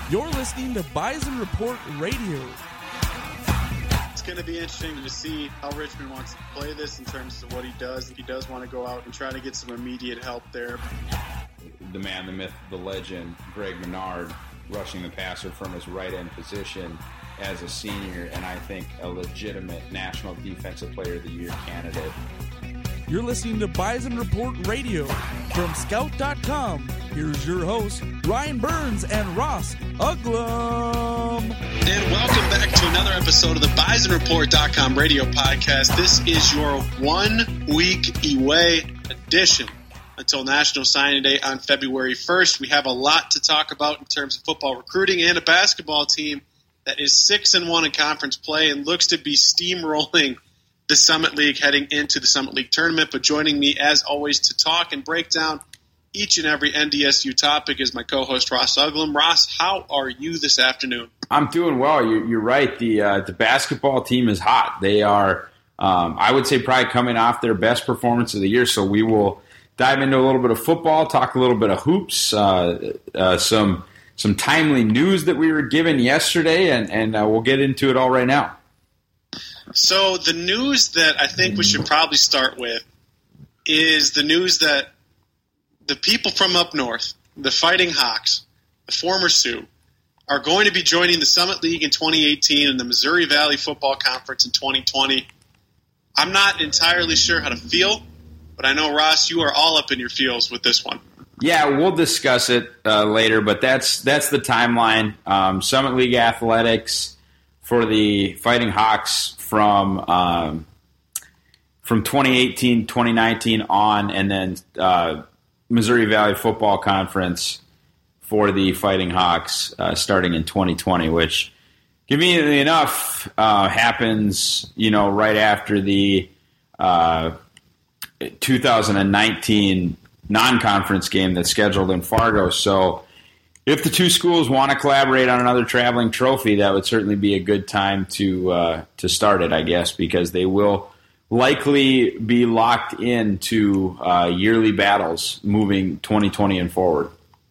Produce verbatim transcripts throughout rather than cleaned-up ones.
You're listening to Bison Report Radio. It's going to be interesting to see how Richmond wants to play this in terms of what he does. If he does want to go out and try to get some immediate help there. The man, the myth, the legend, Greg Menard, rushing the passer from his right end position as a senior, and I think a legitimate National Defensive Player of the Year candidate. You're listening to Bison Report Radio from Scout dot com. Here's your hosts, Ryan Burns and Ross Uglum. And welcome back to another episode of the Bison Report dot com radio podcast. This is your one-week away edition until National Signing Day on February first. We have a lot to talk about in terms of football recruiting and a basketball team that is six and one in conference play and looks to be steamrolling the Summit League heading into the Summit League tournament. But joining me, as always, to talk and break down each and every N D S U topic is my co-host, Ross Uglum. Ross, how are you this afternoon? I'm doing well. You're, you're right. The uh, the basketball team is hot. They are, um, I would say, probably coming off their best performance of the year. So we will dive into a little bit of football, talk a little bit of hoops, uh, uh, some some timely news that we were given yesterday, and, and uh, we'll get into it all right now. So the news that I think we should probably start with is the news that the people from up north, the Fighting Hawks, the former Sioux, are going to be joining the Summit League in twenty eighteen and the Missouri Valley Football Conference in twenty twenty. I'm not entirely sure how to feel, but I know, Ross, you are all up in your feels with this one. Yeah, we'll discuss it uh, later, but that's that's the timeline. Um, Summit League athletics for the Fighting Hawks from um, from twenty eighteen, twenty nineteen on, and then uh, Missouri Valley Football Conference for the Fighting Hawks uh, starting in twenty twenty, which, conveniently enough, uh, happens, you know, right after the uh, two thousand nineteen non-conference game that's scheduled in Fargo. So if the two schools want to collaborate on another traveling trophy, that would certainly be a good time to uh, to start it, I guess, because they will likely be locked into uh, yearly battles moving twenty twenty and forward.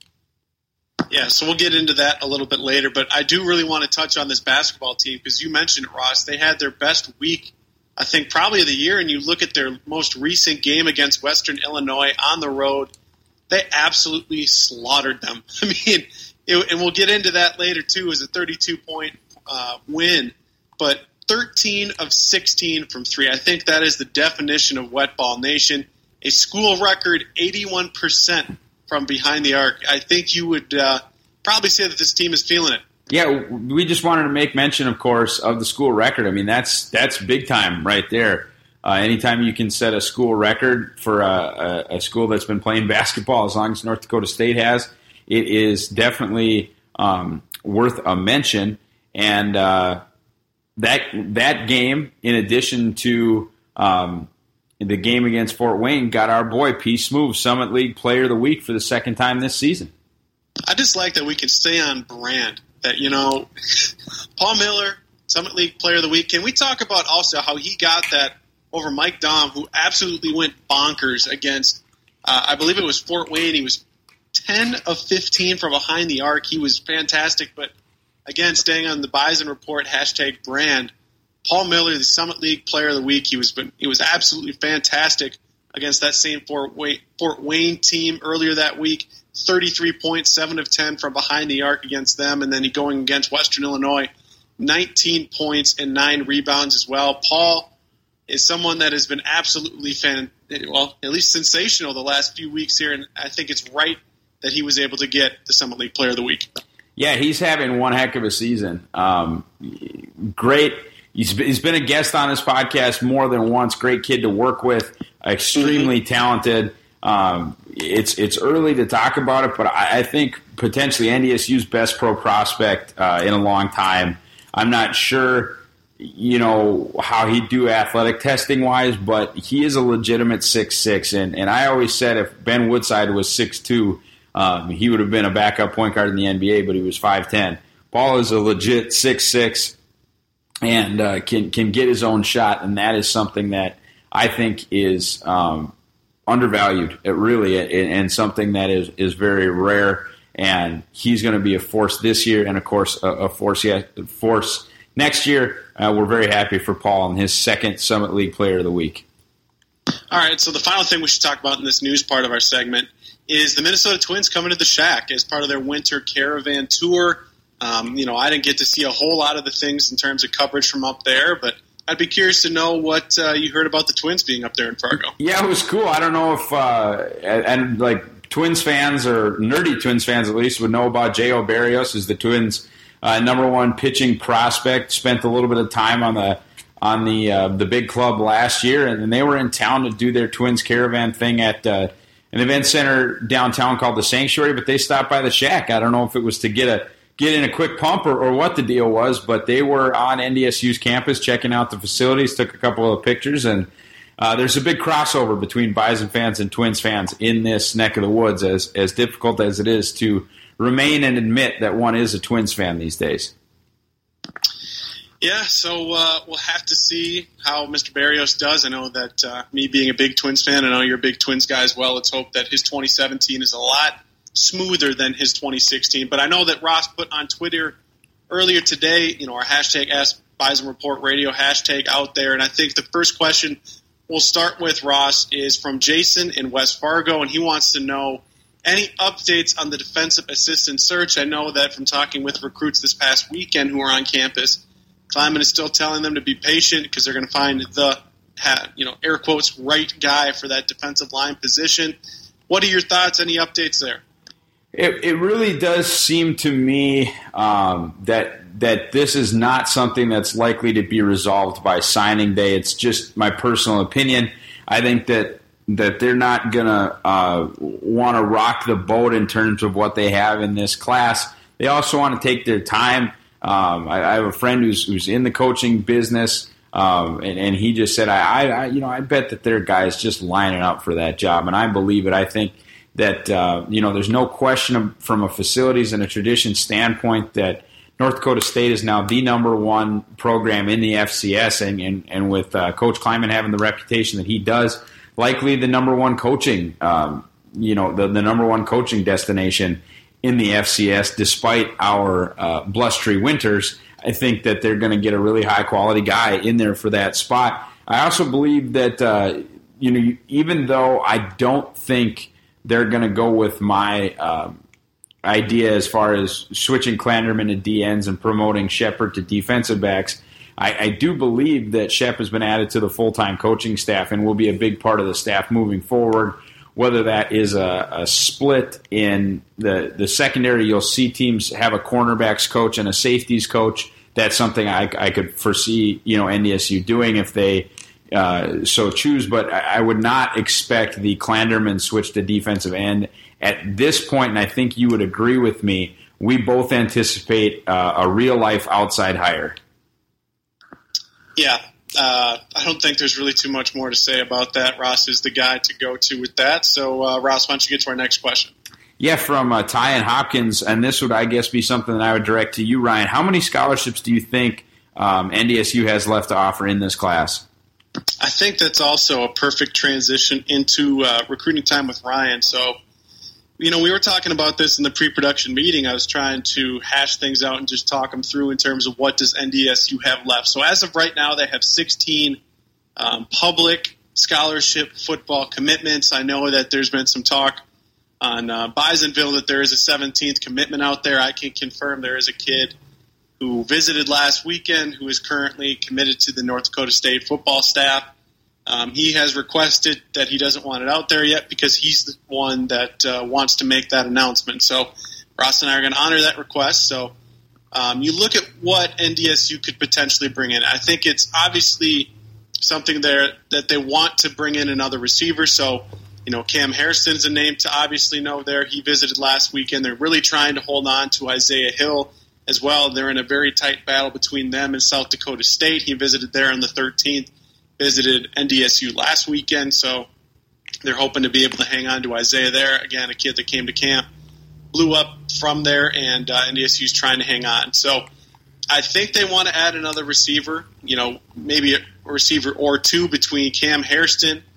Yeah, so we'll get into that a little bit later, but I do really want to touch on this basketball team because you mentioned it, Ross. They had their best week, I think, probably of the year, and you look at their most recent game against Western Illinois on the road, they absolutely slaughtered them. I mean, it, and we'll get into that later, too. It was a thirty-two point uh, win, but thirteen of sixteen from three. I think that is the definition of wet ball nation. A school record eighty-one percent from behind the arc. I think you would uh, probably say that this team is feeling it. Yeah, we just wanted to make mention, of course, of the school record. I mean, that's that's big time right there. Uh, anytime you can set a school record for a, a, a school that's been playing basketball, as long as North Dakota State has, it is definitely um, worth a mention. And uh, that that game, in addition to um, the game against Fort Wayne, got our boy P. Smoove Summit League Player of the Week for the second time this season. I just like that we can stay on brand. That, you know, Paul Miller, Summit League Player of the Week. Can we talk about also how he got that over Mike Dahm, who absolutely went bonkers against, uh, I believe it was Fort Wayne. He was ten of fifteen from behind the arc. He was fantastic. But, again, staying on the Bison Report, hashtag brand, Paul Miller, the Summit League Player of the Week, he was he was absolutely fantastic against that same Fort Wayne, Fort Wayne team earlier that week. thirty-three points, seven of ten from behind the arc against them. And then he going against Western Illinois, nineteen points and nine rebounds as well. Paul is someone that has been absolutely fan, well, at least sensational the last few weeks here, and I think it's right that he was able to get the Summit League Player of the Week. Yeah, he's having one heck of a season. Um, great. He's been, he's been a guest on this podcast more than once. Great kid to work with, extremely mm-hmm. talented. Um, it's it's early to talk about it, but I, I think potentially N D S U's best pro prospect uh, in a long time. I'm not sure, you know, how he'd do athletic testing wise, but he is a legitimate six six, and, and I always said if Ben Woodside was six two, um, he would have been a backup point guard in the N B A, but he was five ten. Paul is a legit six six and uh, can can get his own shot, and that is something that I think is um, undervalued, it really, and something that is, is very rare and he's going to be a force this year, and of course a, a force yeah, force next year. Uh, we're very happy for Paul and his second Summit League Player of the Week. All right, so the final thing we should talk about in this news part of our segment is the Minnesota Twins coming to the Shack as part of their winter caravan tour. Um, you know, I didn't get to see a whole lot of the things in terms of coverage from up there, but I'd be curious to know what uh, you heard about the Twins being up there in Fargo. Yeah, it was cool. I don't know if, uh, and, and like Twins fans or nerdy Twins fans at least would know about J O Berrios as the Twins' uh, number one pitching prospect. Spent a little bit of time on the on the uh, the big club last year, and then they were in town to do their Twins caravan thing at uh, an event center downtown called the Sanctuary. But they stopped by the Shack. I don't know if it was to get a get in a quick pump or, or what the deal was, but they were on N D S U's campus checking out the facilities, took a couple of pictures, and uh, there's a big crossover between Bison fans and Twins fans in this neck of the woods, as as difficult as it is to remain and admit that one is a Twins fan these days. Yeah, so uh, we'll have to see how Mister Berrios does. I know that uh, me being a big Twins fan, I know you're a big Twins guy as well. Let's hope that his twenty seventeen is a lot smoother than his twenty sixteen. But I know that Ross put on Twitter earlier today, you know, our hashtag Ask Bison Report Radio hashtag out there. And I think the first question we'll start with, Ross, is from Jason in West Fargo, and he wants to know any updates on the defensive assistant search. I know that from talking with recruits this past weekend who are on campus, Kleiman is still telling them to be patient because they're going to find the, you know, air quotes, right guy for that defensive line position. What are your thoughts? Any updates there? It, it really does seem to me um, that that this is not something that's likely to be resolved by signing day. It's just my personal opinion. I think that that they're not going to uh, want to rock the boat in terms of what they have in this class. They also want to take their time. Um, I, I have a friend who's who's in the coaching business, um, and, and he just said, I, I, you know, I bet that their guy is just lining up for that job, and I believe it. I think that uh, you know, there's no question from a facilities and a tradition standpoint that North Dakota State is now the number one program in the F C S, and and, and with uh, Coach Kleiman having the reputation that he does, likely the number one coaching, um, you know, the, the number one coaching destination in the F C S, despite our uh, blustery winters. I think that they're going to get a really high-quality guy in there for that spot. I also believe that, uh, you know, even though I don't think they're going to go with my um, idea as far as switching Clanderman to D Ns and promoting Shepard to defensive backs, I, I do believe that Shep has been added to the full-time coaching staff and will be a big part of the staff moving forward. Whether that is a, a split in the, the secondary, you'll see teams have a cornerbacks coach and a safeties coach. That's something I, I could foresee, you know, N D S U doing if they uh, so choose. But I, I would not expect the Clanderman switch to defensive end at this point. And I think you would agree with me. We both anticipate uh, a real life outside hire. Yeah. Uh, I don't think there's really too much more to say about that. Ross is the guy to go to with that. So, uh, Ross, why don't you get to our next question? Yeah, from uh, Ty and Hopkins, and this would, I guess, be something that I would direct to you, Ryan. How many scholarships do you think um, N D S U has left to offer in this class? I think that's also a perfect transition into uh, recruiting time with Ryan. So, you know, we were talking about this in the pre-production meeting. I was trying to hash things out and just talk them through in terms of what does N D S U have left. So as of right now, they have sixteen um, public scholarship football commitments. I know that there's been some talk on uh, Bisonville that there is a seventeenth commitment out there. I can confirm there is a kid who visited last weekend who is currently committed to the North Dakota State football staff. Um, he has requested that he doesn't want it out there yet because he's the one that uh, wants to make that announcement. So Ross and I are going to honor that request. So um, you look at what N D S U could potentially bring in. I think it's obviously something there that they want to bring in another receiver. So, you know, Cam Hairston's a name to obviously know there. He visited last weekend. They're really trying to hold on to Isaiah Hill as well. They're in a very tight battle between them and South Dakota State. He visited there on the thirteenth. Visited N D S U last weekend, so they're hoping to be able to hang on to Isaiah there. Again, a kid that came to camp, blew up from there, and uh, N D S U's trying to hang on. So I think they want to add another receiver, you know, maybe a receiver or two between Cam Hairston,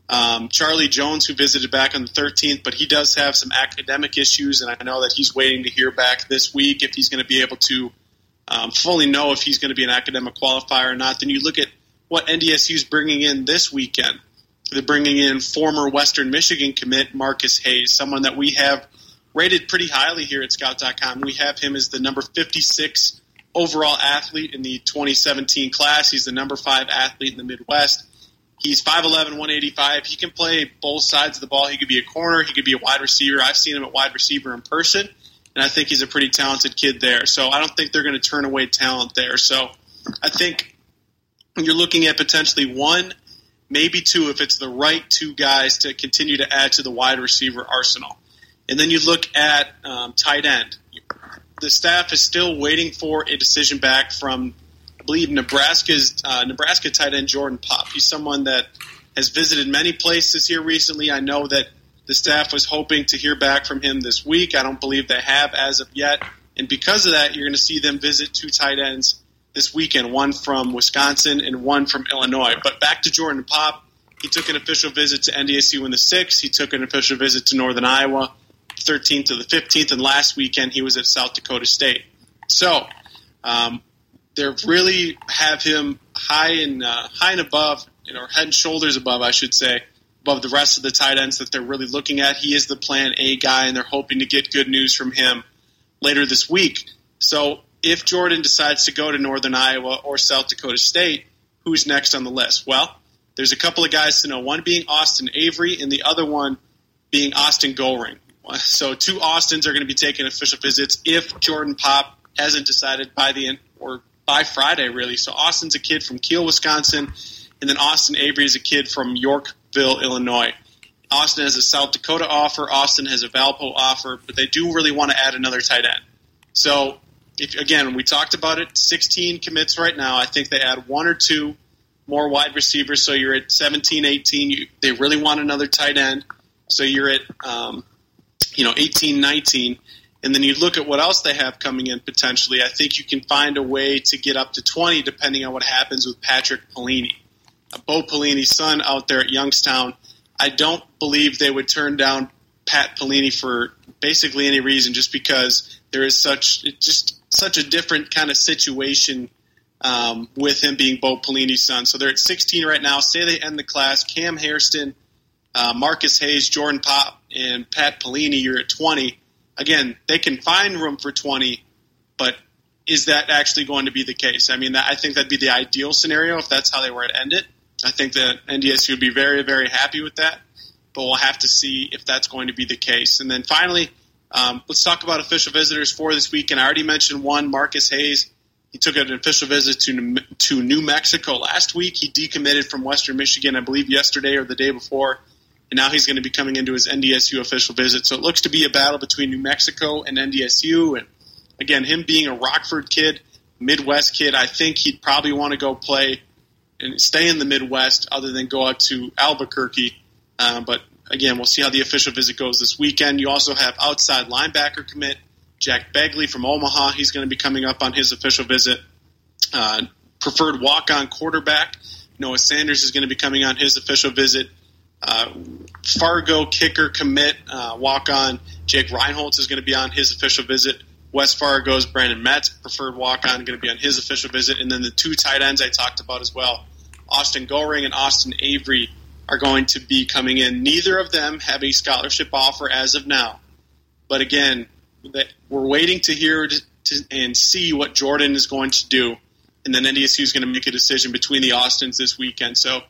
Um, Charlie Jones, who visited back on the thirteenth, but he does have some academic issues, and I know that he's waiting to hear back this week if he's going to be able to um, fully know if he's going to be an academic qualifier or not. Then you look at what N D S U is bringing in this weekend. They're bringing in former Western Michigan commit Marcus Hayes, someone that we have rated pretty highly here at Scout dot com. We have him as the number fifty-six overall athlete in the twenty seventeen class. He's the number five athlete in the Midwest. He's five eleven, one eighty-five. He can play both sides of the ball. He could be a corner. He could be a wide receiver. I've seen him at wide receiver in person, and I think he's a pretty talented kid there. So I don't think they're going to turn away talent there. So I think you're looking at potentially one, maybe two, if it's the right two guys to continue to add to the wide receiver arsenal. And then you look at um, tight end. The staff is still waiting for a decision back from, I believe, Nebraska's uh, Nebraska tight end Jordan Pop. He's someone that has visited many places here recently. I know that the staff was hoping to hear back from him this week. I don't believe they have as of yet. And because of that, you're going to see them visit two tight ends this weekend, one from Wisconsin and one from Illinois. But back to Jordan Pop. He took an official visit to N D S U in the sixth. He took an official visit to Northern Iowa, thirteenth to the fifteenth. And last weekend, he was at South Dakota State. So, um, they really have him high and uh, high and above, you know, head and shoulders above, I should say, above the rest of the tight ends that they're really looking at. He is the plan A guy, and they're hoping to get good news from him later this week. So if Jordan decides to go to Northern Iowa or South Dakota State, who's next on the list? Well, there's a couple of guys to know, one being Austin Avery and the other one being Austin Goring. So two Austins are going to be taking official visits if Jordan Pop hasn't decided by the end or by Friday, really. So Austin's a kid from Kiel, Wisconsin, and then Austin Avery is a kid from Yorkville, Illinois. Austin has a South Dakota offer. Austin has a Valpo offer, but they do really want to add another tight end. So, if again, we talked about it, sixteen commits right now. I think they add one or two more wide receivers, so you're at seventeen, eighteen. You, they really want another tight end, so you're at um, you know eighteen, nineteen. And then you look at what else they have coming in potentially. I think you can find a way to get up to twenty depending on what happens with Patrick Pelini. Bo Pelini's son out there at Youngstown. I don't believe they would turn down Pat Pelini for basically any reason, just because there is such just such a different kind of situation um, with him being Bo Pelini's son. So they're at sixteen right now. Say they end the class. Cam Hairston, uh, Marcus Hayes, Jordan Pop, and Pat Pelini, you're at twenty. Again, they can find room for twenty, but is that actually going to be the case? I mean, that, I think that'd be the ideal scenario if that's how they were to end it. I think that N D S U would be very, very happy with that, but we'll have to see if that's going to be the case. And then finally, um, let's talk about official visitors for this weekend. I already mentioned one, Marcus Hayes. He took an official visit to to New Mexico last week. He decommitted from Western Michigan, I believe, yesterday or the day before. And now he's going to be coming into his N D S U official visit. So it looks to be a battle between New Mexico and N D S U. And, again, him being a Rockford kid, Midwest kid, I think he'd probably want to go play and stay in the Midwest other than go out to Albuquerque. Uh, but, again, we'll see how the official visit goes this weekend. You also have outside linebacker commit Jack Begley from Omaha. He's going to be coming up on his official visit. Uh, preferred walk-on quarterback Noah Sanders is going to be coming on his official visit. Uh, Fargo kicker commit uh, walk-on Jake Reinholtz is going to be on his official visit. West Fargo's Brandon Metz, preferred walk-on, going to be on his official visit. And then the two tight ends I talked about as well, Austin Goring and Austin Avery, are going to be coming in. Neither of them have a scholarship offer as of now. But again, we're waiting to hear to, to, and see what Jordan is going to do. And then N D S U is going to make a decision between the Austins this weekend. So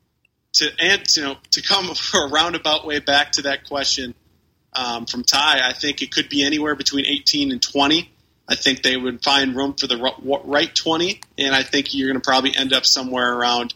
to and you know to come a roundabout way back to that question um, from Ty, I think it could be anywhere between eighteen and twenty. I think they would find room for the right twenty, and I think you're going to probably end up somewhere around.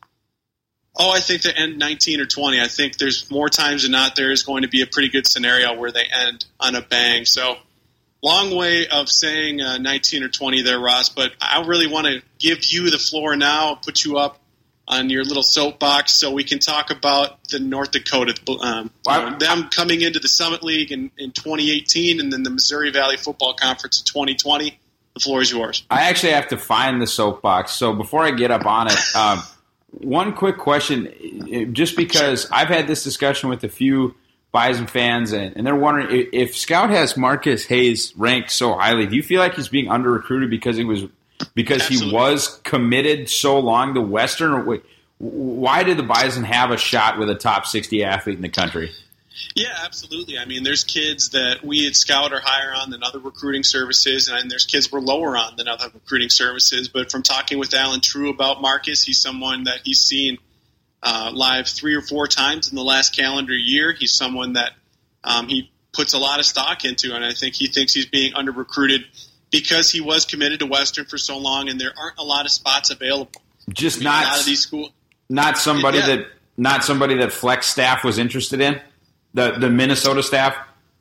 Oh, I think they end nineteen or twenty. I think there's more times than not there is going to be a pretty good scenario where they end on a bang. So, long way of saying uh, nineteen or twenty there, Ross, but I really want to give you the floor now, put you up on your little soapbox so we can talk about the North Dakota, um, wow. them coming into the Summit League in, in twenty eighteen and then the Missouri Valley Football Conference in twenty twenty. The floor is yours. I actually have to find the soapbox. So before I get up on it, um, One quick question, just because I've had this discussion with a few Bison fans, and, and they're wondering if Scout has Marcus Hayes ranked so highly. Do you feel like he's being under recruited because he was because Absolutely. he was committed so long to Western? Or why did the Bison have a shot with a top sixty athlete in the country? Yeah, absolutely. I mean, there's kids that we at Scout are higher on than other recruiting services, and there's kids we're lower on than other recruiting services. But from talking with Alan True about Marcus, he's someone that he's seen uh, live three or four times in the last calendar year. He's someone that um, he puts a lot of stock into, and I think he thinks he's being under-recruited because he was committed to Western for so long, and there aren't a lot of spots available. Just I mean, not, a lot of these schools, not somebody yeah. that not somebody that Flex staff was interested in. The the Minnesota staff?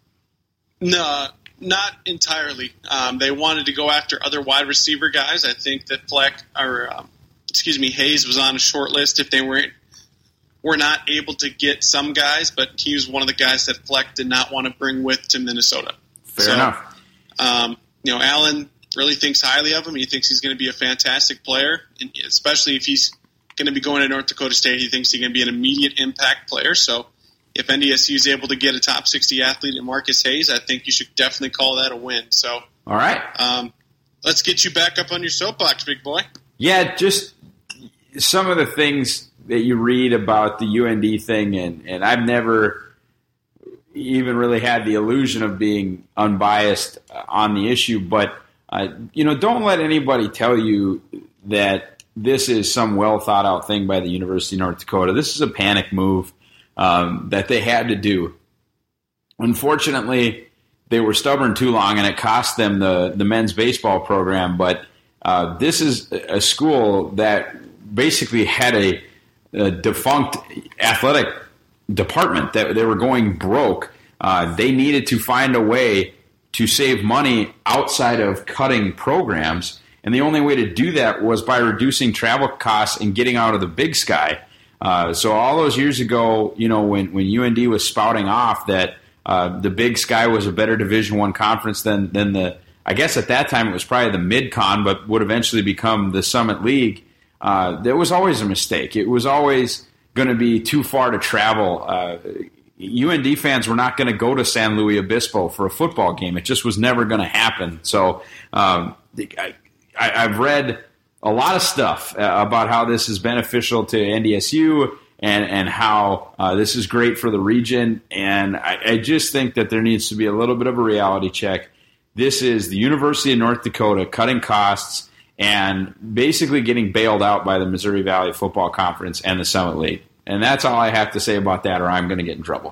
No, not entirely. Um, they wanted to go after other wide receiver guys. I think that Fleck or um, excuse me Hayes was on a short list if they weren't were not able to get some guys, but he was one of the guys that Fleck did not want to bring with to Minnesota. Fair so, enough. Um, you know, Allen really thinks highly of him. He thinks he's going to be a fantastic player, and especially if he's going to be going to North Dakota State, he thinks he's going to be an immediate impact player. So if N D S U is able to get a top sixty athlete in Marcus Hayes, I think you should definitely call that a win. So, all right, um, let's get you back up on your soapbox, big boy. Yeah, just some of the things that you read about the U N D thing, and, and I've never even really had the illusion of being unbiased on the issue, but uh, you know, don't let anybody tell you that this is some well thought out thing by the University of North Dakota. This is a panic move. Um, that they had to do. Unfortunately, they were stubborn too long, and it cost them the, the men's baseball program. But uh, this is a school that basically had a, a defunct athletic department that they were going broke. Uh, they needed to find a way to save money outside of cutting programs, and the only way to do that was by reducing travel costs and getting out of the Big Sky. Uh, so all those years ago, you know, when, when U N D was spouting off that uh, the Big Sky was a better Division One conference than than the, I guess at that time it was probably the Mid-Con, but would eventually become the Summit League. Uh, there was always a mistake. It was always going to be too far to travel. Uh, U N D fans were not going to go to San Luis Obispo for a football game. It just was never going to happen. So um, I, I, I've read a lot of stuff uh, about how this is beneficial to N D S U and, and how uh, this is great for the region. And I, I just think that there needs to be a little bit of a reality check. This is the University of North Dakota cutting costs and basically getting bailed out by the Missouri Valley Football Conference and the Summit League. And that's all I have to say about that, or I'm going to get in trouble.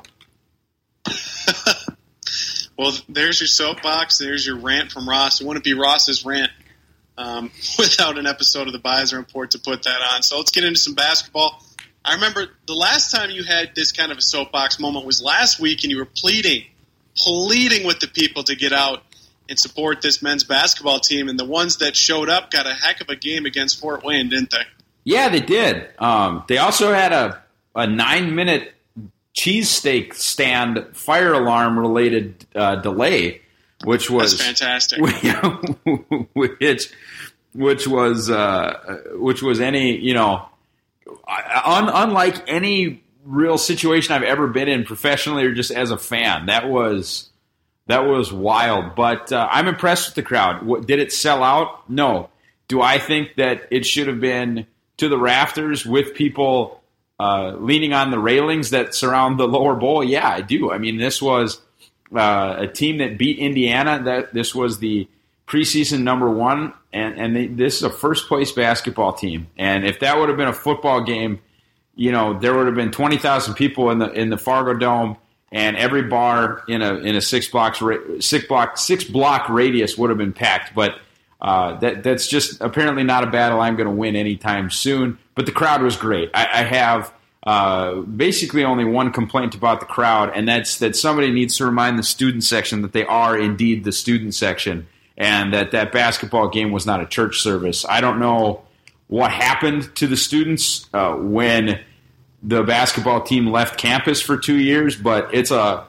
Well, there's your soapbox. There's your rant from Ross. It wouldn't be Ross's rant Um, without an episode of the Bison Report to put that on. So let's get into some basketball. I remember the last time you had this kind of a soapbox moment was last week, and you were pleading, pleading with the people to get out and support this men's basketball team, and the ones that showed up got a heck of a game against Fort Wayne, didn't they? Yeah, they did. Um, they also had a, a nine-minute cheesesteak stand fire alarm-related uh, delay, which was That's fantastic. which which was uh, which was any you know un, unlike any real situation I've ever been in professionally or just as a fan. That was that was wild. But uh, I'm impressed with the crowd. What, did it sell out? No. Do I think that it should have been to the rafters with people uh, leaning on the railings that surround the lower bowl? Yeah, I do. I mean, this was Uh, a team that beat Indiana. That this was the preseason number one, and and they, this is a first place basketball team. And if that would have been a football game, you know, there would have been twenty thousand people in the in the Fargo Dome, and every bar in a in a six blocks six block six block radius would have been packed. But uh, that that's just apparently not a battle I'm going to win anytime soon. But the crowd was great. I, I have. Uh, basically only one complaint about the crowd, and that's that somebody needs to remind the student section that they are indeed the student section, and that that basketball game was not a church service. I don't know what happened to the students uh, when the basketball team left campus for two years, but it's a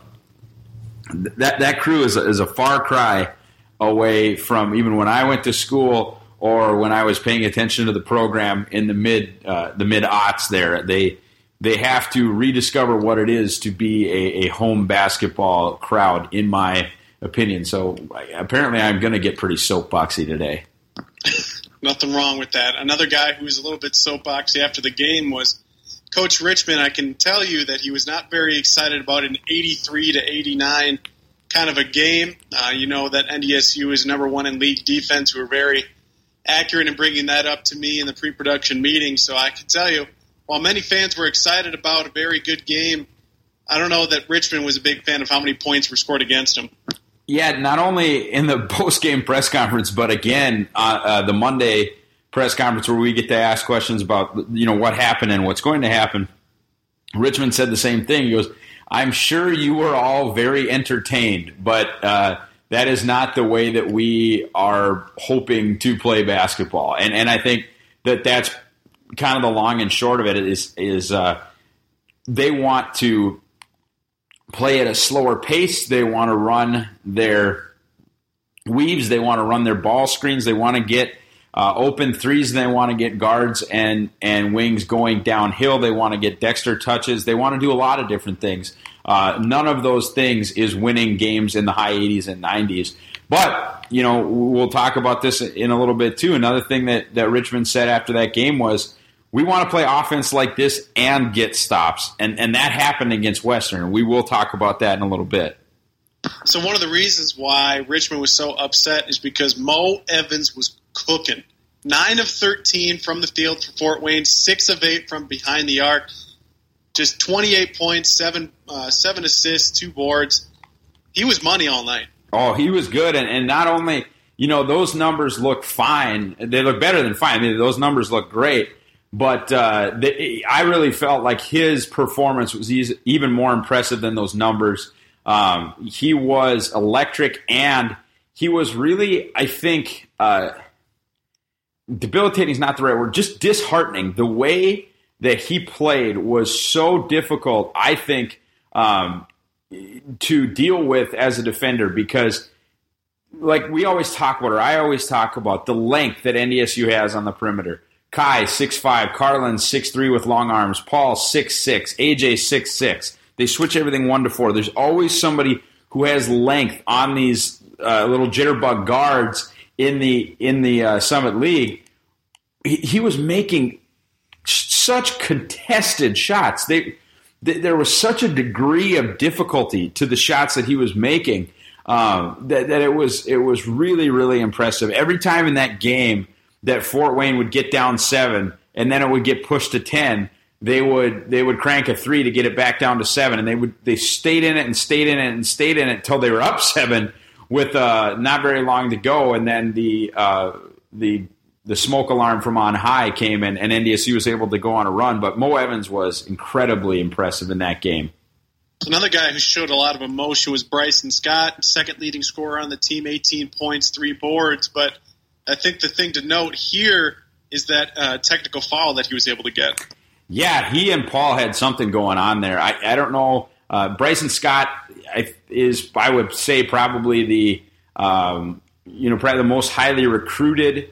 that that crew is a, is a far cry away from even when I went to school or when I was paying attention to the program in the mid uh, the mid aughts. There, they they have to rediscover what it is to be a, a home basketball crowd, in my opinion. So apparently, I'm going to get pretty soapboxy today. Nothing wrong with that. Another guy who was a little bit soapboxy after the game was Coach Richman. I can tell you that he was not very excited about an eighty-three to eighty-nine kind of a game. Uh, you know that N D S U is number one in league defense. We were very accurate in bringing that up to me in the pre-production meeting. So I can tell you, while many fans were excited about a very good game, I don't know that Richmond was a big fan of how many points were scored against him. Yeah, not only in the post-game press conference, but again, uh, uh, the Monday press conference where we get to ask questions about, you know, what happened and what's going to happen. Richmond said the same thing. He goes, I'm sure you were all very entertained, but uh, that is not the way that we are hoping to play basketball. And and I think that that's kind of the long and short of it is, is uh, they want to play at a slower pace. They want to run their weaves. They want to run their ball screens. They want to get uh, open threes. They want to get guards and, and wings going downhill. They want to get Dexter touches. They want to do a lot of different things. Uh, none of those things is winning games in the high eighties and nineties. But, you know, we'll talk about this in a little bit too. Another thing that, that Richmond said after that game was, we want to play offense like this and get stops. And and that happened against Western. We will talk about that in a little bit. So one of the reasons why Richmond was so upset is because Mo Evans was cooking. nine of thirteen from the field for Fort Wayne, six of eight from behind the arc. Just twenty-eight points, seven, uh, seven assists, two boards. He was money all night. Oh, he was good. And, and not only, you know, those numbers look fine. They look better than fine. I mean, those numbers look great. But uh, the, I really felt like his performance was even more impressive than those numbers. Um, he was electric, and he was really, I think, uh, debilitating is not the right word, just disheartening. The way that he played was so difficult, I think, um, to deal with as a defender because, like we always talk about, or I always talk about, the length that N D S U has on the perimeter. Kai, six five, Carlin, six three with long arms, Paul, six six, A J, six six. They switch everything one to four. There's always somebody who has length on these uh, little jitterbug guards in the in the uh, Summit League. He, he was making such contested shots. They, they, there was such a degree of difficulty to the shots that he was making um, that, that it was it was really, really impressive. Every time in that game that Fort Wayne would get down seven, and then it would get pushed to ten, they would they would crank a three to get it back down to seven, and they would they stayed in it and stayed in it and stayed in it until they were up seven with uh, not very long to go, and then the uh, the the smoke alarm from on high came in, and N D S U was able to go on a run. But Mo Evans was incredibly impressive in that game. Another guy who showed a lot of emotion was Bryson Scott, second leading scorer on the team, eighteen points, three boards, but I think the thing to note here is that uh, technical foul that he was able to get. Yeah, he and Paul had something going on there. I, I don't know. Uh, Bryson Scott is, I would say, probably the um, you know probably the most highly recruited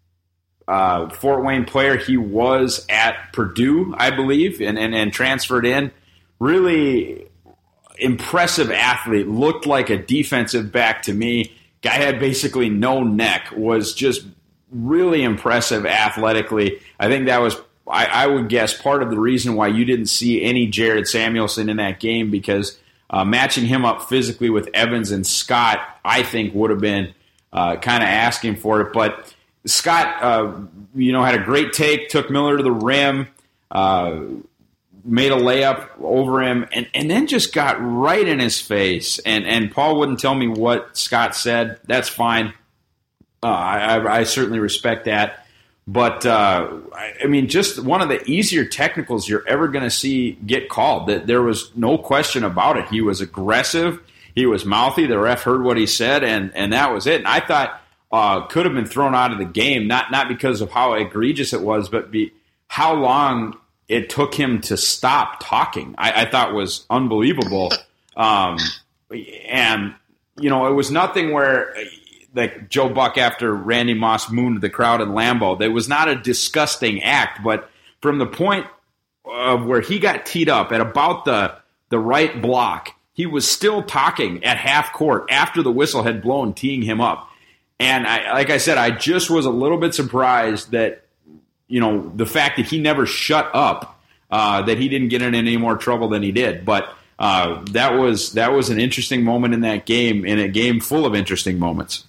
uh, Fort Wayne player. He was at Purdue, I believe, and, and, and transferred in. Really impressive athlete. Looked like a defensive back to me. Guy had basically no neck, was just really impressive athletically. I think that was, I, I would guess, part of the reason why you didn't see any Jared Samuelson in that game because uh, matching him up physically with Evans and Scott, I think, would have been uh, kind of asking for it. But Scott, uh, you know, had a great take, took Miller to the rim, uh, made a layup over him, and, and then just got right in his face. And, and Paul wouldn't tell me what Scott said. That's fine. Uh, I, I certainly respect that. But, uh, I, I mean, just one of the easier technicals you're ever going to see get called. That there was no question about it. He was aggressive. He was mouthy. The ref heard what he said, and, and that was it. And I thought uh, could have been thrown out of the game, not not because of how egregious it was, but be, how long it took him to stop talking. I, I thought was unbelievable. Um, and, you know, it was nothing where like Joe Buck after Randy Moss mooned the crowd in Lambeau. That was not a disgusting act, but from the point of where he got teed up at about the the right block, he was still talking at half court after the whistle had blown, teeing him up. And I, like I said, I just was a little bit surprised that, you know, the fact that he never shut up, uh, that he didn't get in any more trouble than he did. But uh, that was that was an interesting moment in that game, in a game full of interesting moments.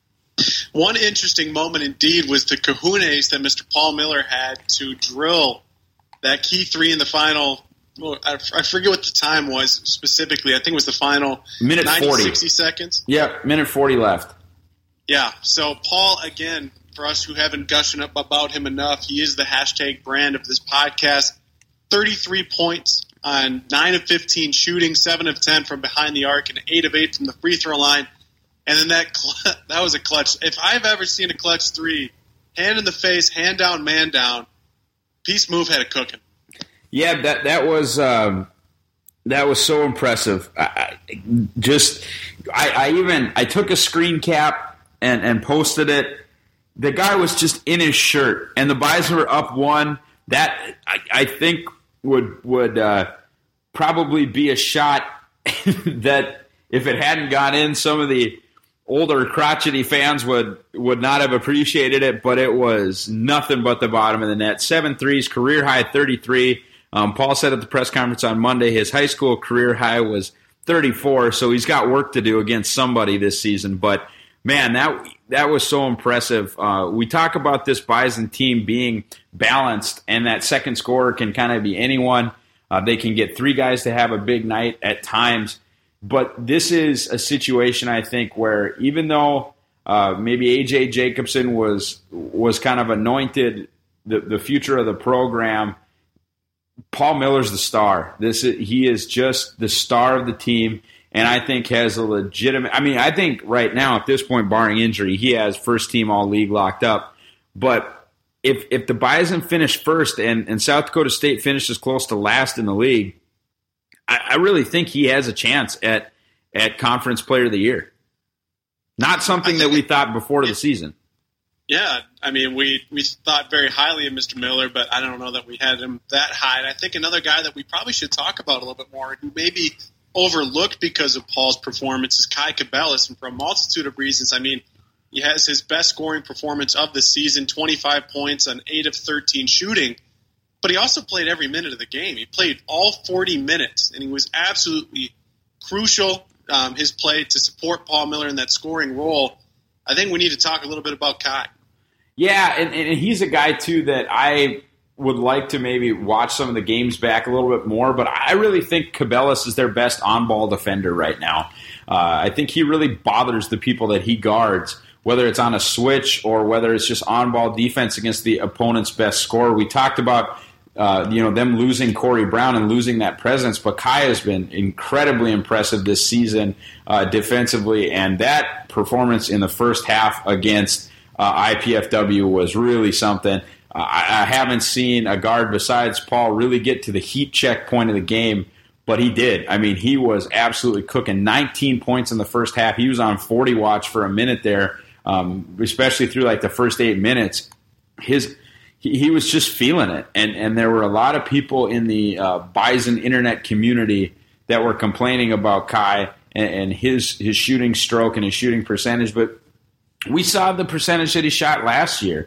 One interesting moment indeed was the kahunas that Mister Paul Miller had to drill that key three in the final. Well, I, I forget what the time was specifically. I think it was the final minute ninety, forty. sixty seconds. Yeah, minute forty left. Yeah, so Paul, again, for us who haven't gushing up about him enough, he is the hashtag brand of this podcast. thirty-three points on nine of fifteen shooting, seven of ten from behind the arc, and eight of eight from the free throw line. And then that cl- that was a clutch. If I've ever seen a clutch three, hand in the face, hand down, man down, Peace Move had it cooking. Yeah, that that was um, that was so impressive. I, I just, I, I even I took a screen cap and, and posted it. The guy was just in his shirt, and the Bison were up one. That I, I think would would uh, probably be a shot that if it hadn't gone in, some of the older crotchety fans would would not have appreciated it. But it was nothing but the bottom of the net. Seven threes, career high thirty-three. Um, Paul said at the press conference on Monday his high school career high was thirty-four, so he's got work to do against somebody this season. But, man, that that was so impressive. Uh, we talk about this Bison team being balanced, and that second scorer can kind of be anyone. Uh, they can get three guys to have a big night at times. But this is a situation, I think, where even though uh, maybe A J Jacobson was was kind of anointed the, the future of the program, Paul Miller's the star. This is, he is just the star of the team, and I think has a legitimate – I mean, I think right now at this point, barring injury, he has first-team all-league locked up. But if if the Bison finish first and, and South Dakota State finishes close to last in the league, I, I really think he has a chance at, at Conference Player of the Year. Not something that we thought before the season. Yeah, I mean, we, we thought very highly of Mister Miller, but I don't know that we had him that high. And I think another guy that we probably should talk about a little bit more, who may be overlooked because of Paul's performance, is Kai Cabellas. And for a multitude of reasons, I mean, he has his best scoring performance of the season, twenty-five points on eight of thirteen shooting. But he also played every minute of the game. He played all forty minutes, and he was absolutely crucial, um, his play, to support Paul Miller in that scoring role. I think we need to talk a little bit about Kai. Yeah, and, and he's a guy, too, that I would like to maybe watch some of the games back a little bit more, but I really think Cabellas is their best on-ball defender right now. Uh, I think he really bothers the people that he guards, whether it's on a switch or whether it's just on-ball defense against the opponent's best scorer. We talked about uh, you know them losing Corey Brown and losing that presence, but Kai has been incredibly impressive this season uh, defensively, and that performance in the first half against uh, I P F W was really something. Uh, I, I haven't seen a guard besides Paul really get to the heat check point of the game, but he did. I mean, he was absolutely cooking. nineteen points in the first half. He was on forty watch for a minute there, um, especially through like the first eight minutes. His he, he was just feeling it, and and there were a lot of people in the uh, Bison internet community that were complaining about Kai and, and his his shooting stroke and his shooting percentage, but we saw the percentage that he shot last year,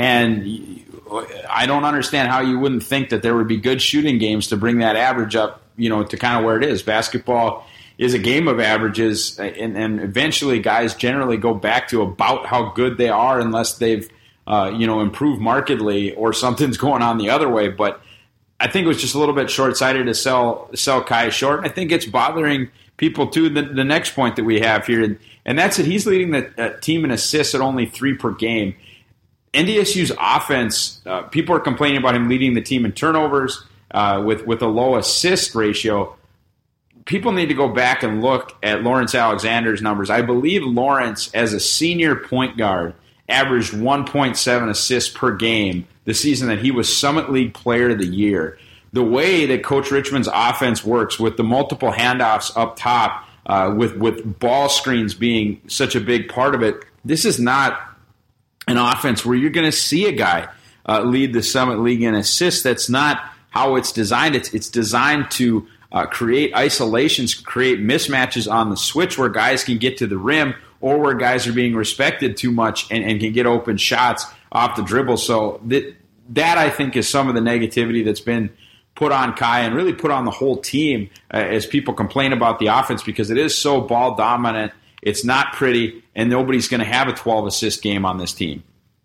and I don't understand how you wouldn't think that there would be good shooting games to bring that average up, you know, to kind of where it is. Basketball is a game of averages, and, and eventually guys generally go back to about how good they are unless they've, uh, you know, improved markedly or something's going on the other way. But I think it was just a little bit short-sighted to sell sell Kai short. I think it's bothering people, too, the, the next point that we have here, and, and that's that he's leading the uh, team in assists at only three per game. N D S U's offense, uh, people are complaining about him leading the team in turnovers uh, with, with a low assist ratio. People need to go back and look at Lawrence Alexander's numbers. I believe Lawrence, as a senior point guard, averaged one point seven assists per game the season that he was Summit League Player of the Year. The way that Coach Richmond's offense works with the multiple handoffs up top, uh, with, with ball screens being such a big part of it, this is not an offense where you're going to see a guy uh, lead the Summit League in assists. That's not how it's designed. It's it's designed to uh, create isolations, create mismatches on the switch where guys can get to the rim or where guys are being respected too much and, and can get open shots off the dribble. So that, that, I think, is some of the negativity that's been put on Kai and really put on the whole team uh, as people complain about the offense because it is so ball dominant. It's not pretty, and nobody's going to have a twelve-assist game on this team.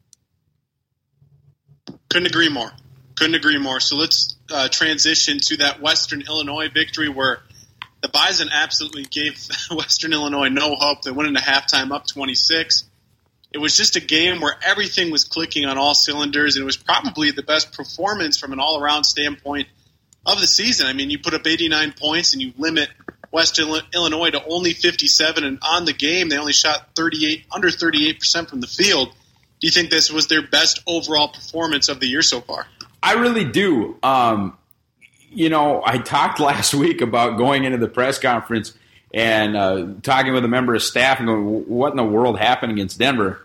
Couldn't agree more. Couldn't agree more. So let's uh, transition to that Western Illinois victory where the Bison absolutely gave Western Illinois no hope. They went into halftime up twenty-six. It was just a game where everything was clicking on all cylinders, and it was probably the best performance from an all-around standpoint of the season. I mean, you put up eighty-nine points and you limit Western Illinois to only fifty-seven, and on the game they only shot thirty-eight, under thirty-eight percent from the field. Do you think this was their best overall performance of the year so far? I really do. Um, you know, I talked last week about going into the press conference and uh, talking with a member of staff and going, what in the world happened against Denver?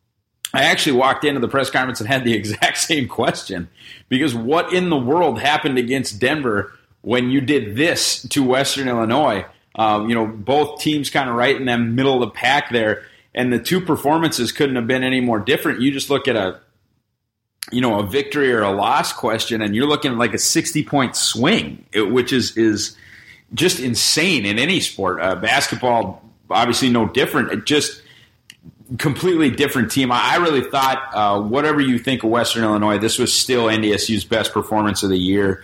I actually walked into the press conference and had the exact same question because what in the world happened against Denver when you did this to Western Illinois? Um, you know, both teams kind of right in the middle of the pack there, and the two performances couldn't have been any more different. You just look at a, you know, a victory or a loss question, and you're looking at like a sixty-point swing, which is is just insane in any sport. Uh, basketball, obviously no different. It just completely different team. I really thought, uh, whatever you think of Western Illinois, this was still N D S U's best performance of the year.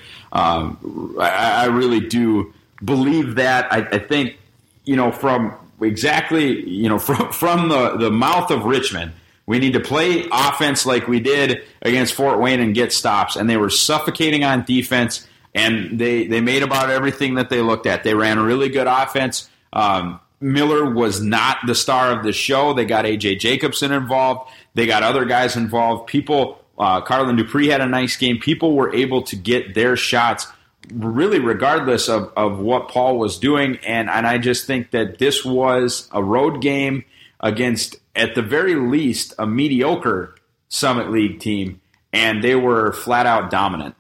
Um, I, I really do believe that. I, I think, you know, from exactly, you know, from, from the, the mouth of Richmond, we need to play offense like we did against Fort Wayne and get stops. And they were suffocating on defense, and they, they made about everything that they looked at. They ran a really good offense. Um, Miller was not the star of the show. They got A J Jacobson involved. They got other guys involved. People, uh, Carlin Dupree had a nice game. People were able to get their shots really regardless of, of what Paul was doing. And, and I just think that this was a road game against, at the very least, a mediocre Summit League team, and they were flat out dominant.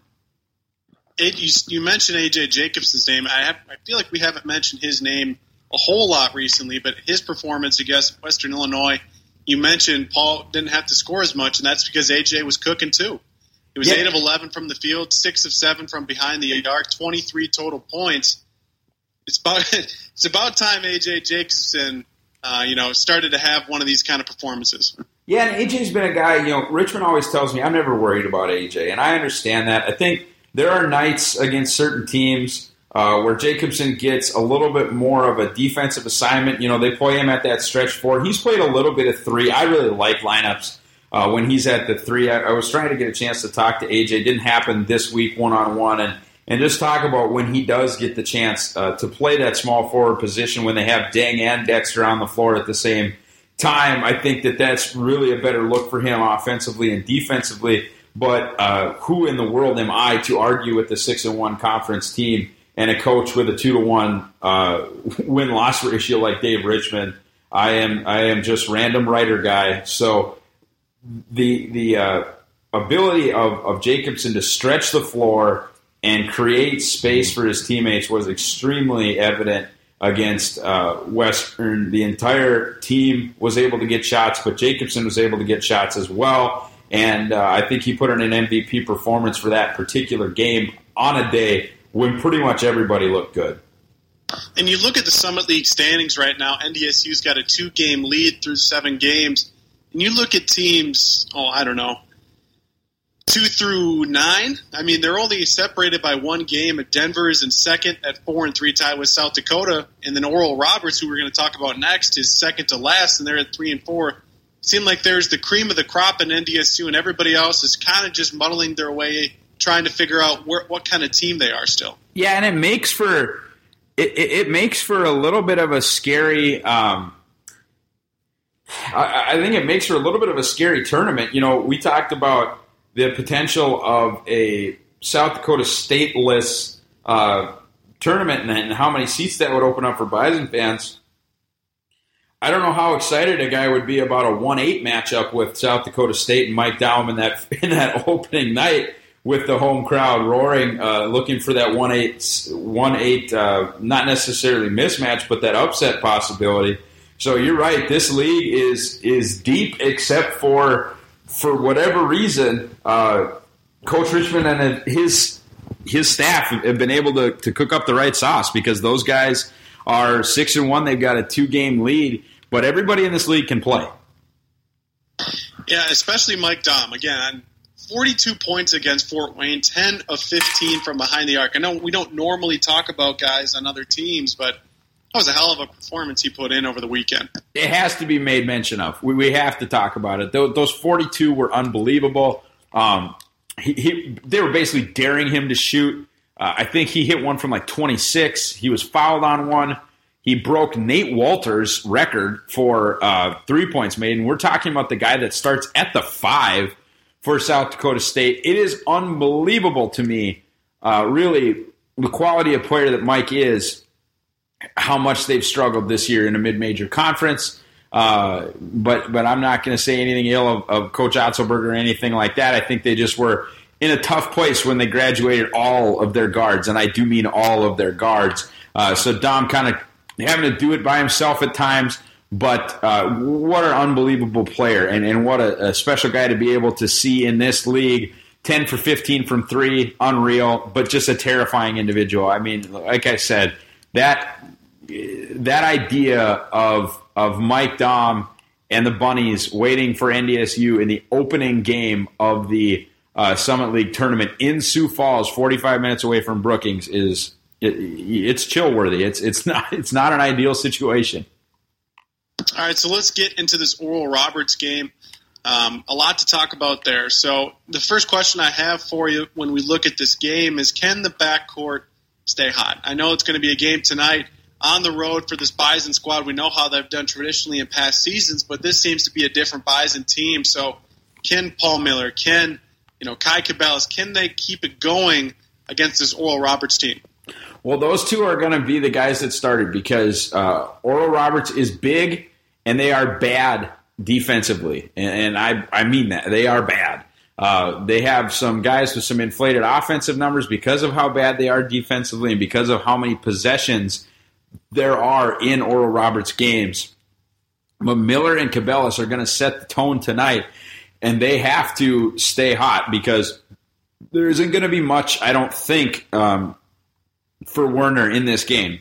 It, you, you mentioned A J Jacobson's name. I, have, I feel like we haven't mentioned his name a whole lot recently, but his performance against Western Illinois, you mentioned Paul didn't have to score as much, and that's because A J was cooking too. He was yeah. eight of eleven from the field, six of seven from behind the arc, twenty-three total points. It's about it's about time A J Jacobson, uh, you know, started to have one of these kind of performances. Yeah, and A J's been a guy, you know, Richmond always tells me I'm never worried about A J, and I understand that. I think there are nights against certain teams Uh, where Jacobson gets a little bit more of a defensive assignment. You know, they play him at that stretch four. He's played a little bit of three. I really like lineups uh, when he's at the three. I, I was trying to get a chance to talk to A J. It didn't happen this week one-on-one. And, and just talk about when he does get the chance uh, to play that small forward position when they have Deng and Dexter on the floor at the same time. I think that that's really a better look for him offensively and defensively. But uh, who in the world am I to argue with the six and one conference team and a coach with a two to one uh, win loss ratio like Dave Richmond? I am I am just random writer guy. So the the uh, ability of, of Jacobson to stretch the floor and create space for his teammates was extremely evident against uh, Western. The entire team was able to get shots, but Jacobson was able to get shots as well. And uh, I think he put in an M V P performance for that particular game on a day when pretty much everybody looked good. And you look at the Summit League standings right now, N D S U's got a two-game lead through seven games. And you look at teams, oh, I don't know, two through nine. I mean, they're only separated by one game. Denver is in second at four and three, tied with South Dakota. And then Oral Roberts, who we're going to talk about next, is second to last, and they're at three and four. It seemed like there's the cream of the crop in N D S U, and everybody else is kind of just muddling their way, trying to figure out where, what kind of team they are still. Yeah, and it makes for it, it, it makes for a little bit of a scary. Um, I, I think it makes for a little bit of a scary tournament. You know, we talked about the potential of a South Dakota stateless uh, tournament and, and how many seats that would open up for Bison fans. I don't know how excited a guy would be about a one eight matchup with South Dakota State and Mike Daum in that in that opening night with the home crowd roaring, uh, looking for that one eight, one eight, uh, not necessarily mismatch, but that upset possibility. So you're right. This league is is deep, except for for whatever reason, uh, Coach Richmond and his his staff have been able to, to cook up the right sauce, because those guys are six and one. They've got a two game lead, but everybody in this league can play. Yeah, especially Mike Daum. Again, forty-two points against Fort Wayne, ten of fifteen from behind the arc. I know we don't normally talk about guys on other teams, but that was a hell of a performance he put in over the weekend. It has to be made mention of. We, we have to talk about it. Those forty-two were unbelievable. Um, he, he, they were basically daring him to shoot. Uh, I think he hit one from like twenty-six. He was fouled on one. He broke Nate Walters' record for uh, three points made, and we're talking about the guy that starts at the five for South Dakota State. It is unbelievable to me, uh, really, the quality of player that Mike is, how much they've struggled this year in a mid-major conference. Uh, but but I'm not going to say anything ill of, of Coach Otzelberger or anything like that. I think they just were in a tough place when they graduated all of their guards, and I do mean all of their guards. Uh, so Daum kind of having to do it by himself at times, but uh, what an unbelievable player, and, and what a, a special guy to be able to see in this league. ten for fifteen from three, unreal, but just a terrifying individual. I mean, like I said, that that idea of of Mike Daum and the Bunnies waiting for N D S U in the opening game of the uh, Summit League tournament in Sioux Falls, forty-five minutes away from Brookings, is it, it's chill worthy. It's it's not it's not an ideal situation. All right, so let's get into this Oral Roberts game. Um, a lot to talk about there. So the first question I have for you when we look at this game is, can the backcourt stay hot? I know it's going to be a game tonight on the road for this Bison squad. We know how they've done traditionally in past seasons, but this seems to be a different Bison team. So can Paul Miller, can you know Kai Cabellas, can they keep it going against this Oral Roberts team? Well, those two are going to be the guys that started, because uh, Oral Roberts is big and they are bad defensively, and, and I, I mean that. They are bad. Uh, they have some guys with some inflated offensive numbers because of how bad they are defensively and because of how many possessions there are in Oral Roberts games. But Miller and Cabellas are going to set the tone tonight, and they have to stay hot, because there isn't going to be much, I don't think, um, for Werner in this game.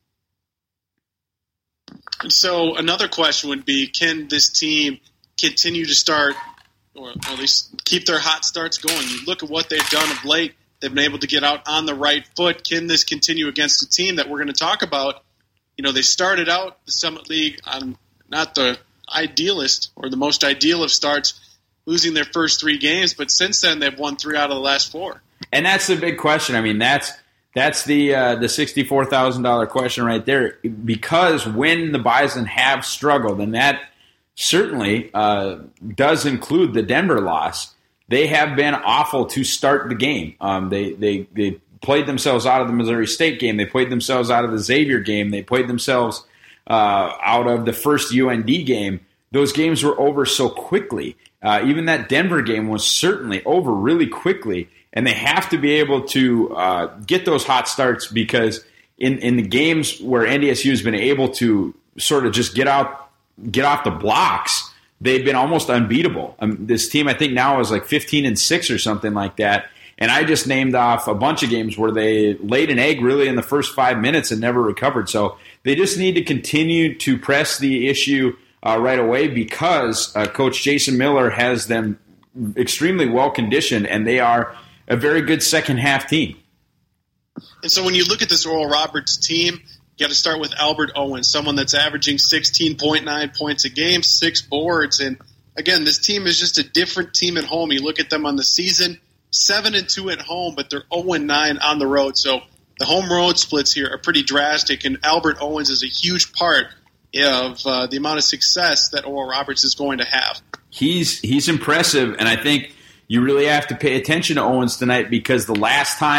So another question would be, can this team continue to start, or at least keep their hot starts going? You look at what they've done of late. They've been able to get out on the right foot. Can this continue against a team that we're going to talk about? You know, they started out the Summit League on not the idealist or the most ideal of starts, losing their first three games, but since then they've won three out of the last four. And that's the big question. I mean, that's That's the uh, the sixty-four thousand dollars question right there, because when the Bison have struggled, and that certainly uh, does include the Denver loss, they have been awful to start the game. Um, they, they, they played themselves out of the Missouri State game. They played themselves out of the Xavier game. They played themselves uh, out of the first U N D game. Those games were over so quickly. Uh, even that Denver game was certainly over really quickly. And they have to be able to uh, get those hot starts, because in, in the games where N D S U has been able to sort of just get out, get off the blocks, they've been almost unbeatable. Um, this team, I think, now is like fifteen and six or something like that. And I just named off a bunch of games where they laid an egg really in the first five minutes and never recovered. So they just need to continue to press the issue uh, right away, because uh, Coach Jason Miller has them extremely well conditioned, and they are a very good second half team. And so when you look at this Oral Roberts team, you got to start with Albert Owens, someone that's averaging sixteen point nine points a game, six boards. And again, this team is just a different team at home. You look at them on the season, seven and two at home, but they're oh and nine on the road. So the home road splits here are pretty drastic, and Albert Owens is a huge part of uh, the amount of success that Oral Roberts is going to have. He's he's impressive, and I think you really have to pay attention to Owens tonight, because the last time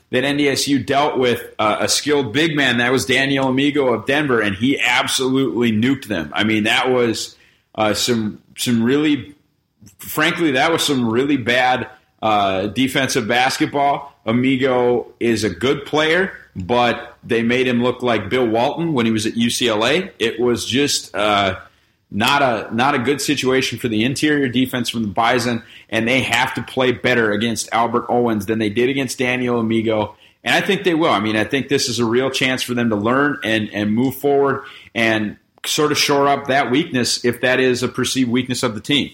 that N D S U dealt with uh, a skilled big man. That was Daniel Amigo of Denver, and he absolutely nuked them. I mean, that was uh, some some really, frankly, that was some really bad uh, defensive basketball. Amigo is a good player, but they made him look like Bill Walton when he was at U C L A. It was just uh, not a not a good situation for the interior defense from the Bison, and they have to play better against Albert Owens than they did against Daniel Amigo. And I think they will. I mean, I think this is a real chance for them to learn and, and move forward and sort of shore up that weakness if that is a perceived weakness of the team.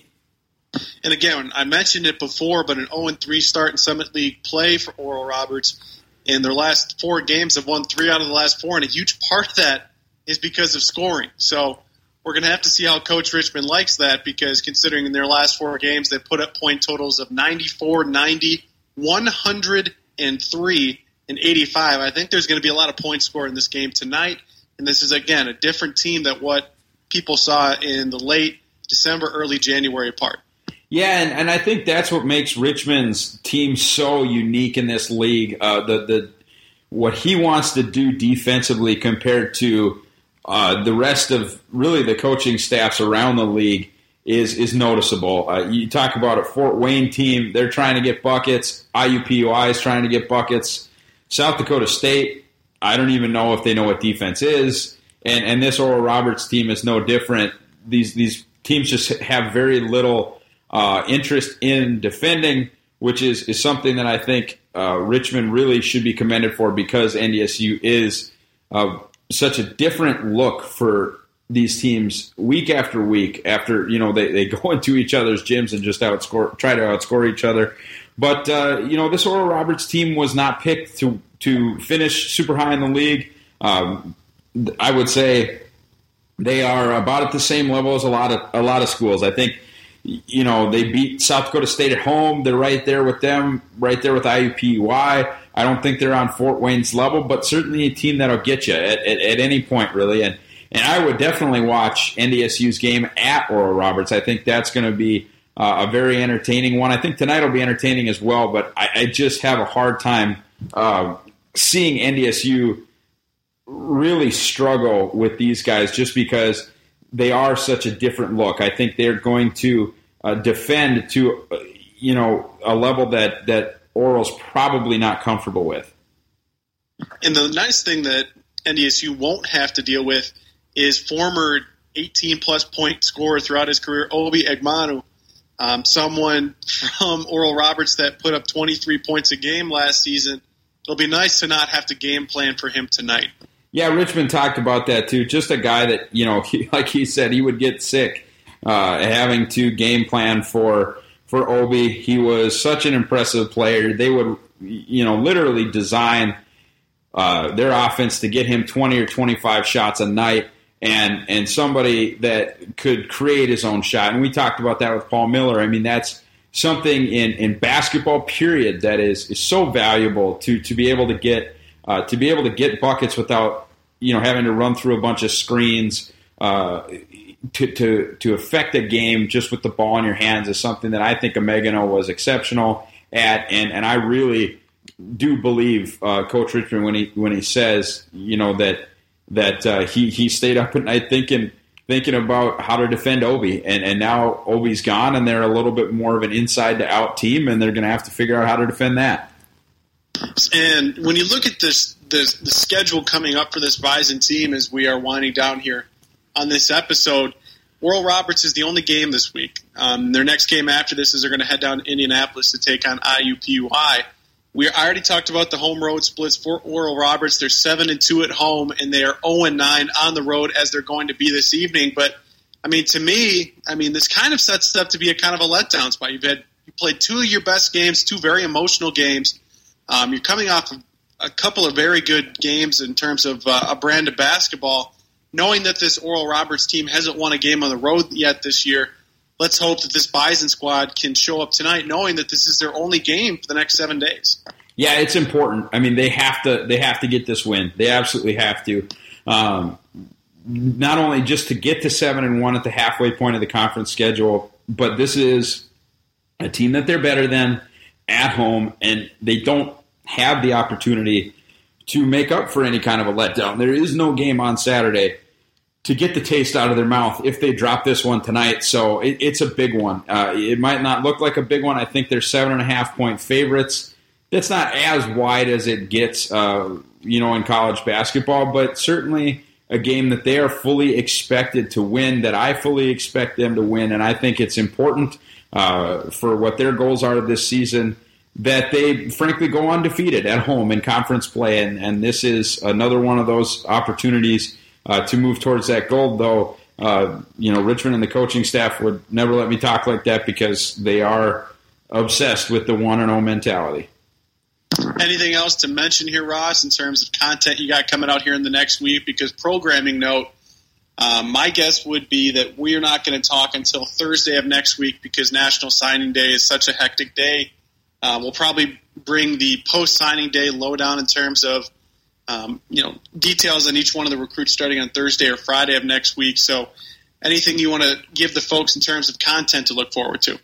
And again, I mentioned it before, but an oh and three start in Summit League play for Oral Roberts. In their last four games, have won three out of the last four, and a huge part of that is because of scoring. So we're going to have to see how Coach Richmond likes that, because considering in their last four games they put up point totals of ninety-four, ninety, one hundred three, and eighty-five. I think there's going to be a lot of points scored in this game tonight, and this is, again, a different team than what people saw in the late December, early January part. Yeah, and, and I think that's what makes Richmond's team so unique in this league. Uh, the the what he wants to do defensively compared to uh, the rest of really the coaching staffs around the league is is noticeable. Uh, you talk about a Fort Wayne team; they're trying to get buckets. I U P U I is trying to get buckets. South Dakota State, I don't even know if they know what defense is, and and this Oral Roberts team is no different. These these teams just have very little Uh, interest in defending, which is, is something that I think uh, Richmond really should be commended for, because N D S U is uh, such a different look for these teams week after week. After you know they, they go into each other's gyms and just outscore, try to outscore each other. But uh, you know this Oral Roberts team was not picked to to finish super high in the league. Um, I would say they are about at the same level as a lot of a lot of schools. I think. You know, they beat South Dakota State at home. They're right there with them, right there with I U P U I. I don't think they're on Fort Wayne's level, but certainly a team that'll get you at, at, at any point, really. And and I would definitely watch N D S U's game at Oral Roberts. I think that's going to be uh, a very entertaining one. I think tonight will be entertaining as well, but I, I just have a hard time uh, seeing N D S U really struggle with these guys just because they are such a different look. I think they're going to uh, defend to, uh, you know, a level that, that Oral's probably not comfortable with. And the nice thing that N D S U won't have to deal with is former eighteen-plus point scorer throughout his career, Obi Egmanu, um, someone from Oral Roberts that put up twenty-three points a game last season. It'll be nice to not have to game plan for him tonight. Yeah, Richmond talked about that too. Just a guy that, you know, he, like he said, he would get sick uh, having to game plan for for Obi. He was such an impressive player. They would, you know, literally design uh, their offense to get him twenty or twenty-five shots a night, and and somebody that could create his own shot. And we talked about that with Paul Miller. I mean, that's something in, in basketball, period, that is, is so valuable to to be able to get. Uh, to be able to get buckets without, you know, having to run through a bunch of screens uh, to, to to affect a game just with the ball in your hands is something that I think Omegano was exceptional at, and, and I really do believe uh, Coach Richmond when he when he says, you know, that that uh, he he stayed up at night thinking thinking about how to defend Obi, and and now Obi's gone, and they're a little bit more of an inside to out team, and they're going to have to figure out how to defend that. And when you look at this, this, the schedule coming up for this Bison team as we are winding down here on this episode, Oral Roberts is the only game this week. Um, their next game after this is they're going to head down to Indianapolis to take on I U P U I. We already talked about the home road splits for Oral Roberts. They're seven and two at home, and they are zero and nine on the road as they're going to be this evening. But I mean, to me, I mean, this kind of sets up to be a kind of a letdown spot. You've had you played two of your best games, two very emotional games. Um, you're coming off of a couple of very good games in terms of uh, a brand of basketball. Knowing that this Oral Roberts team hasn't won a game on the road yet this year, let's hope that this Bison squad can show up tonight knowing that this is their only game for the next seven days. Yeah, it's important. I mean, they have to they have to get this win. They absolutely have to. Um, not only just to get to seven and one at the halfway point of the conference schedule, but this is a team that they're better than at home, and they don't have the opportunity to make up for any kind of a letdown. There is no game on Saturday to get the taste out of their mouth if they drop this one tonight. So it, it's a big one. Uh, it might not look like a big one. I think they're seven and a half point favorites. That's not as wide as it gets, uh, you know, in college basketball, but certainly a game that they are fully expected to win, that I fully expect them to win. And I think it's important uh, for what their goals are this season that they, frankly, go undefeated at home in conference play. And, and this is another one of those opportunities uh, to move towards that goal, though, uh, you know, Richmond and the coaching staff would never let me talk like that because they are obsessed with the one and oh mentality. Anything else to mention here, Ross, in terms of content you got coming out here in the next week? Because programming note, um, my guess would be that we are not going to talk until Thursday of next week because National Signing Day is such a hectic day. Uh, we'll probably bring the post-signing day lowdown in terms of um, you know details on each one of the recruits starting on Thursday or Friday of next week. So anything you want to give the folks in terms of content to look forward to?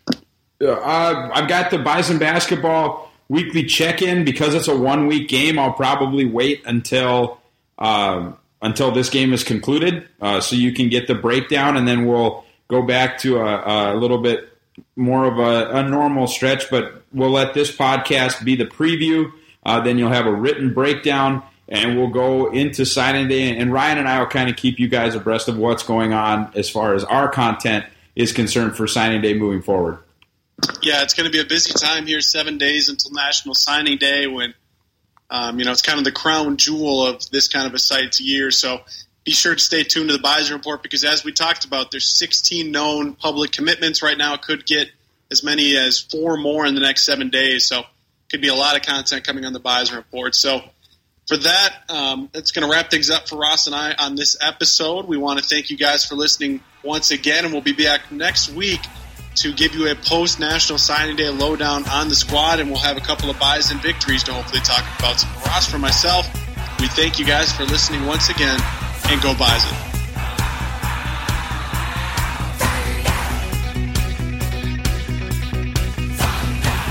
Uh, I've got the Bison basketball weekly check-in. Because it's a one-week game, I'll probably wait until uh, until this game is concluded uh, so you can get the breakdown, and then we'll go back to a, a little bit more of a, a normal stretch, but we'll let this podcast be the preview. Uh, then you'll have a written breakdown, and we'll go into signing day, and Ryan and I will kind of keep you guys abreast of what's going on as far as our content is concerned for signing day moving forward. Yeah, it's going to be a busy time here, seven days until National Signing Day when, um, you know, it's kind of the crown jewel of this kind of a site's year. So be sure to stay tuned to the Bison Report because as we talked about, there's sixteen known public commitments right now. It could get as many as four more in the next seven days. So could be a lot of content coming on the Bison Report. So for that, um, that's going to wrap things up for Ross and I on this episode. We want to thank you guys for listening once again, and we'll be back next week to give you a post-National Signing Day lowdown on the squad, and we'll have a couple of Bison victories to hopefully talk about. So for Ross, for myself, we thank you guys for listening once again, and go Bison.